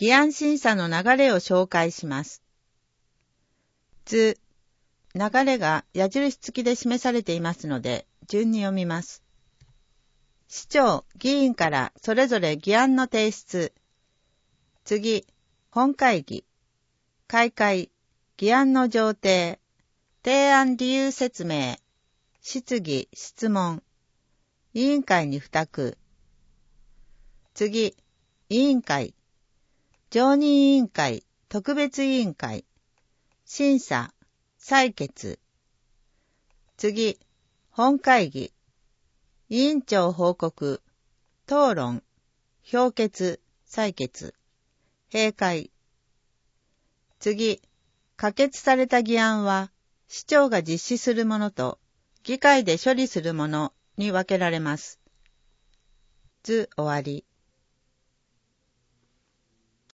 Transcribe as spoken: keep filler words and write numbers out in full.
議案審査の流れを紹介します。図、流れが矢印付きで示されていますので、順に読みます。市長、議員からそれぞれ議案の提出。次、本会議。開会、議案の上呈。提案理由説明。質疑、質問。委員会に付託。次、委員会。常任委員会、特別委員会。審査、採決。次、本会議。委員長報告、討論、評決、採決、閉会。次、可決された議案は、市長が実施するものと、議会で処理するものに分けられます。図終わり。